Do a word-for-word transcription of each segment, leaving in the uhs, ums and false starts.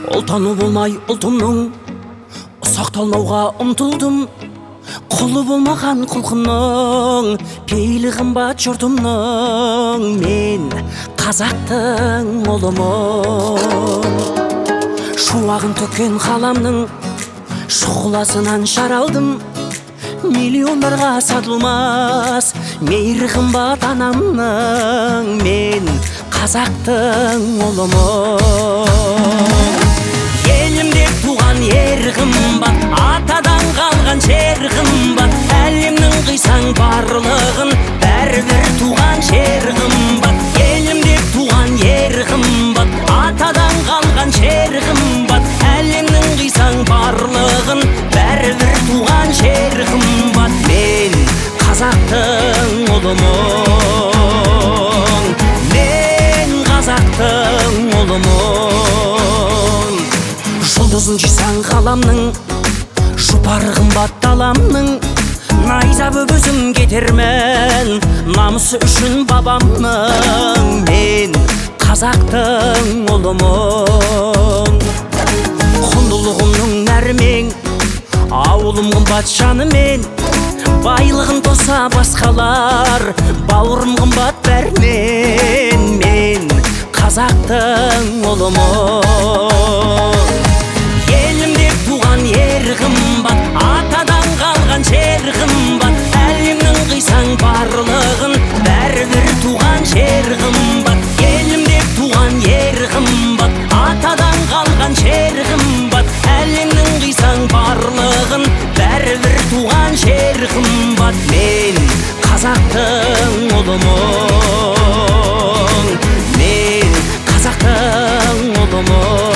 Ұлтаны болмай ұлтымның сақталмауға ұмтылдым. Құлы болмаған құлқынның пейілі қымбат жұртымның. Мен қазақтың ұлымын. Шуағын төккен қаламның шұғыласынан шаралдым. Миллиондарға сатылмас мейірі қымбат анамның. Мен қазақтың ұлымын. Елімде туған ер қымбат, атадан қалған жер қымбат. Әлемнің қисаң барлығын бәрібір туған жер қымбат. Елімде туған ер қымбат, атадан қалған жер қымбат. Әлемнің қисаң барлығын бәрібір туған жер қымбат. Мен қазақтың ұлымын. Мен қазақтың ұлымын. Жұлдызын жисаң ғаламның, жұпары қымбат даламның. Найза боп өзім кетермін, намысы үшін бабамның. Мен қазақтың ұлымын. Құндылығымның нәрмен, ауылым қымбат жанымен. Байлығын тоса басқалар, бауырым қымбат бәрінен. Мен қазақтың ұлымын. Елімде туған ер қымбат, атадан қалған жер қымбат. Әлемнің қисаң барлығын бәрібір туған жер қымбат. Елімде туған ер қымбат, атадан қалған жер қымбат. Әлемнің қисаң барлығын бәрібір туған жер қымбат. Мен қазақтың ұлымын. Мен қазақтың ұлымын.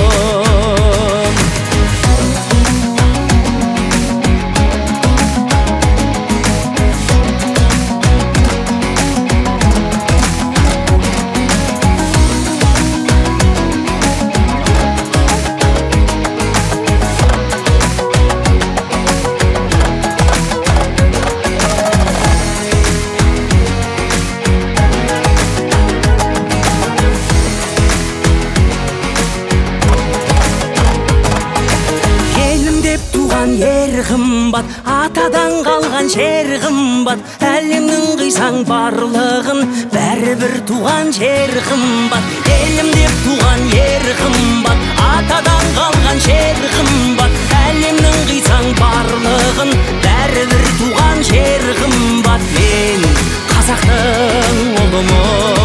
Ер қымбат, атадан қалған жер қымбат. Әлемнің қисаң барлығын бәрібір туған жер қымбат. Елімде туған ер қымбат, атадан қалған жер қымбат. Әлемнің қисаң барлығын бәрібір туған жер қымбат. Мен қазақтың ұлымын.